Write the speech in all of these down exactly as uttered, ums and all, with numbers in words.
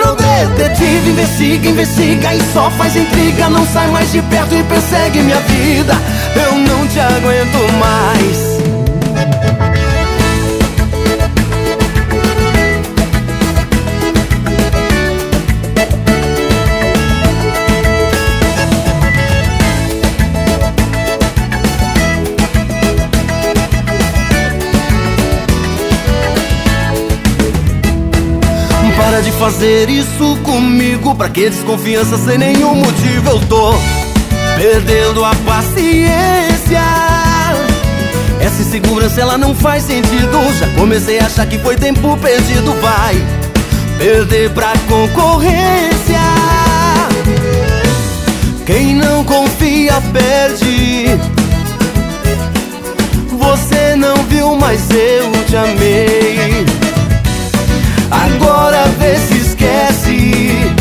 virou detetive. Investiga, investiga e só faz intriga. Não sai mais de perto e persegue minha vida. Eu não te aguento mais. Para de fazer isso comigo. Pra que desconfiança sem nenhum motivo? Eu tô perdendo a paciência. Essa insegurança ela não faz sentido. Já comecei a achar que foi tempo perdido. Vai perder pra concorrência. Quem não confia perde. Você não viu, mas eu te amei. Agora vê se esquece.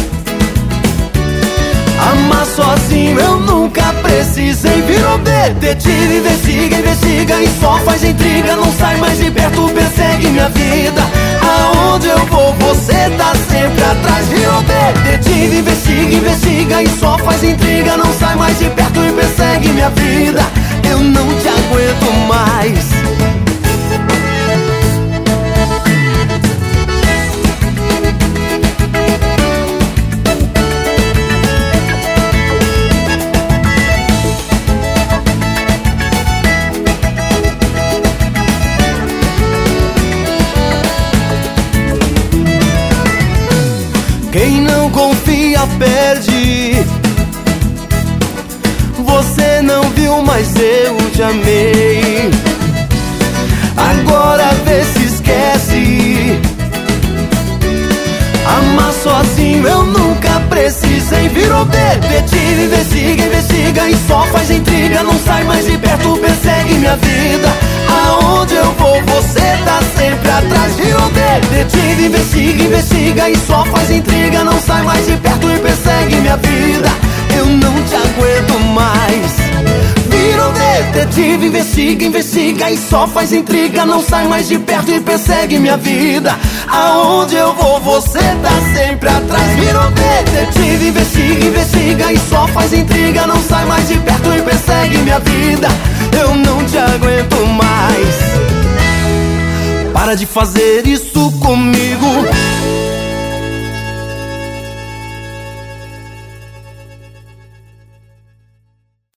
Amar sozinho eu nunca precisei. Virou detetive, investiga, investiga e só faz intriga. Não sai mais de perto, persegue minha vida. Aonde eu vou, você tá sempre atrás. Virou detetive, investiga, investiga e só faz intriga. Não sai mais de perto e persegue minha vida. Eu não te aguento mais. Quem não confia perde. Você não viu, mas eu te amei. Agora vê se esquece. Amar sozinho eu nunca precisei. Virou detetive, investiga, investiga e só faz intriga. Não sai mais de perto, persegue minha vida. Aonde eu vou, você tá sempre atrás. Virou detetive, investiga, investiga e só faz intriga. Não sai mais de perto e persegue minha vida. Eu não te aguento mais. Virou detetive, investiga, investiga e só faz intriga. Não sai mais de perto e persegue minha vida. Aonde eu vou, você tá sempre atrás. Virou detetive, investiga, investiga e só faz intriga. Não sai mais de perto e persegue minha vida. Eu não te aguento mais. Para de fazer isso comigo.